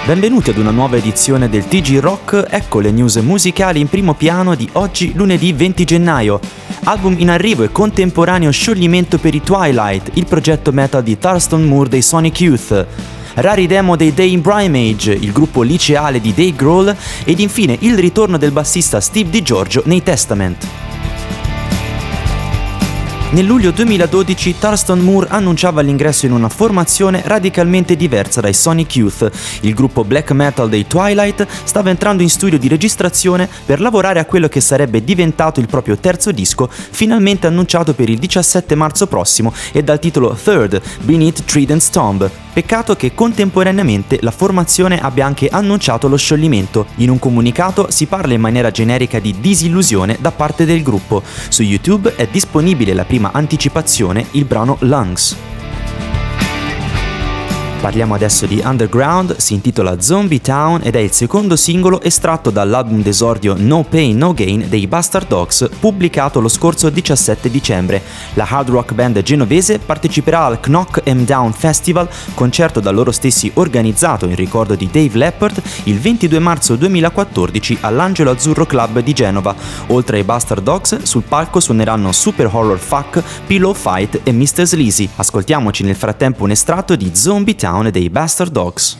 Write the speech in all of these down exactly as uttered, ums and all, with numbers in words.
Benvenuti ad una nuova edizione del T G Rock, ecco le news musicali in primo piano di oggi lunedì venti gennaio. Album in arrivo e contemporaneo scioglimento per i Twilight, il progetto metal di Thurston Moore dei Sonic Youth. Rari demo dei Day in Brimage, il gruppo liceale di Dave Grohl, ed infine il ritorno del bassista Steve DiGiorgio nei Testament. Nel luglio duemiladodici Thurston Moore annunciava l'ingresso in una formazione radicalmente diversa dai Sonic Youth. Il gruppo black metal dei Twilight stava entrando in studio di registrazione per lavorare a quello che sarebbe diventato il proprio terzo disco, finalmente annunciato per il diciassette marzo prossimo e dal titolo Third, Beneath Trident's Tomb. Peccato che contemporaneamente la formazione abbia anche annunciato lo scioglimento. In un comunicato si parla in maniera generica di disillusione da parte del gruppo. Su YouTube è disponibile la prima anticipazione, il brano Lungs. Parliamo adesso di Underground, si intitola Zombie Town ed è il secondo singolo estratto dall'album d'esordio No Pain No Gain dei Bastard Dogs, pubblicato lo scorso diciassette dicembre. La hard rock band genovese parteciperà al Knock 'Em Down Festival, concerto da loro stessi organizzato in ricordo di Dave Leppard, il ventidue marzo duemilaquattordici all'Angelo Azzurro Club di Genova. Oltre ai Bastard Dogs, sul palco suoneranno Super Horror Fuck, Pillow Fight e mister Sleazy. Ascoltiamoci nel frattempo un estratto di Zombie Town dei Bastard Dogs.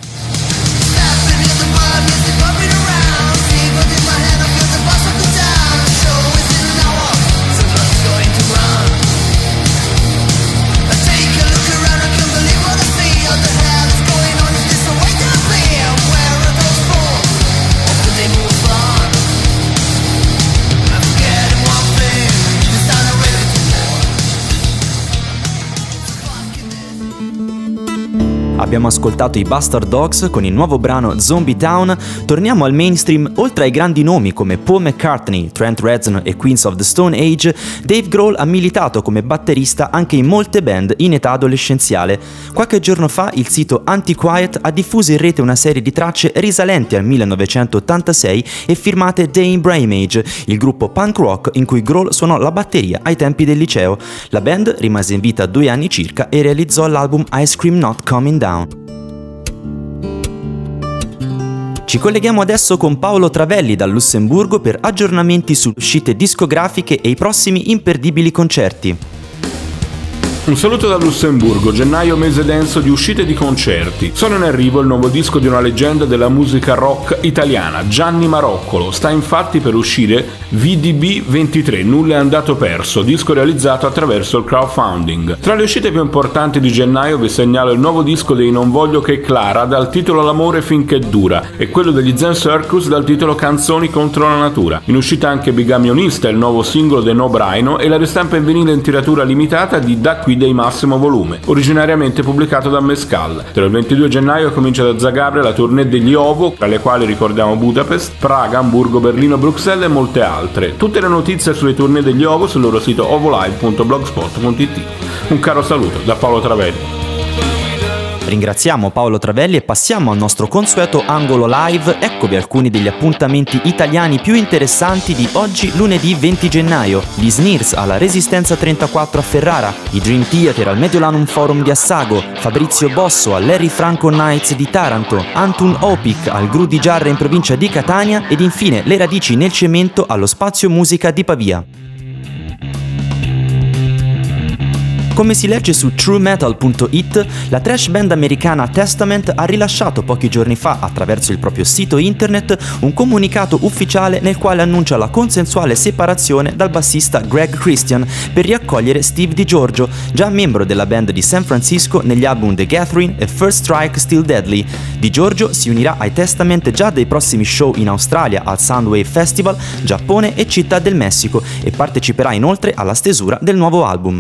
Abbiamo ascoltato i Bastard Dogs con il nuovo brano Zombie Town. Torniamo al mainstream. Oltre ai grandi nomi come Paul McCartney, Trent Reznor e Queens of the Stone Age, Dave Grohl ha militato come batterista anche in molte band in età adolescenziale. Qualche giorno fa il sito Antiquiet ha diffuso in rete una serie di tracce risalenti al millenovecentottantasei e firmate Day in Brimage, il gruppo punk rock in cui Grohl suonò la batteria ai tempi del liceo. La band rimase in vita due anni circa e realizzò l'album Ice Cream Not Coming Down. Ci colleghiamo adesso con Paolo Travelli dal Lussemburgo per aggiornamenti su uscite discografiche e i prossimi imperdibili concerti. Un saluto da Lussemburgo, gennaio mese denso di uscite di concerti. Sono in arrivo il nuovo disco di una leggenda della musica rock italiana, Gianni Maroccolo. Sta infatti per uscire V D B ventitré, Nulla è andato perso, disco realizzato attraverso il crowdfunding. Tra le uscite più importanti di gennaio vi segnalo il nuovo disco dei Non Voglio Che Clara dal titolo L'amore finché dura e quello degli Zen Circus dal titolo Canzoni contro la natura. In uscita anche Bigamionista, il nuovo singolo dei No Braino e la ristampa in vinile in tiratura limitata di Da Qui dei massimo volume, originariamente pubblicato da Mescal. Tra il ventidue gennaio comincia da Zagabria la tournée degli Ovo, tra le quali ricordiamo Budapest, Praga, Amburgo, Berlino, Bruxelles e molte altre. Tutte le notizie sulle tournée degli Ovo sul loro sito ovolive punto blogspot punto it. Un caro saluto da Paolo Travelli. Ringraziamo Paolo Travelli e passiamo al nostro consueto angolo live. Eccovi alcuni degli appuntamenti italiani più interessanti di oggi lunedì venti gennaio. Gli Sneers alla Resistenza trentaquattro a Ferrara, i Dream Theater al Mediolanum Forum di Assago, Fabrizio Bosso all'Harry Franco Nights di Taranto, Antun Opik al Gru di Giarra in provincia di Catania ed infine Le Radici nel Cemento allo Spazio Musica di Pavia. Come si legge su true metal punto it, la thrash band americana Testament ha rilasciato pochi giorni fa, attraverso il proprio sito internet, un comunicato ufficiale nel quale annuncia la consensuale separazione dal bassista Greg Christian per riaccogliere Steve DiGiorgio, già membro della band di San Francisco negli album The Gathering e First Strike Still Deadly. DiGiorgio si unirà ai Testament già dai prossimi show in Australia al Soundwave Festival, Giappone e Città del Messico e parteciperà inoltre alla stesura del nuovo album.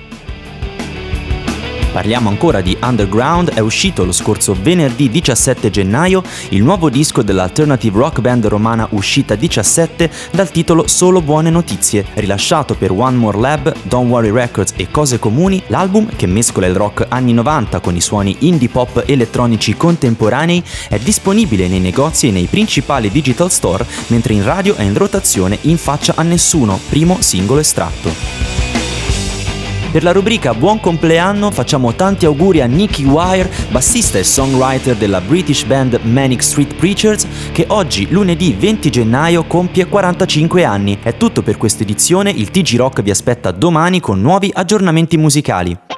Parliamo ancora di Underground. È uscito lo scorso venerdì diciassette gennaio il nuovo disco dell'alternative rock band romana Uscita diciassette dal titolo Solo Buone Notizie. Rilasciato per One More Lab, Don't Worry Records e Cose Comuni, l'album, che mescola il rock anni novanta con i suoni indie pop elettronici contemporanei, è disponibile nei negozi e nei principali digital store, mentre in radio è in rotazione In Faccia a Nessuno, primo singolo estratto. Per la rubrica Buon compleanno facciamo tanti auguri a Nicky Wire, bassista e songwriter della British band Manic Street Preachers, che oggi, lunedì venti gennaio, compie quarantacinque anni. È tutto per questa edizione, il T G Rock vi aspetta domani con nuovi aggiornamenti musicali.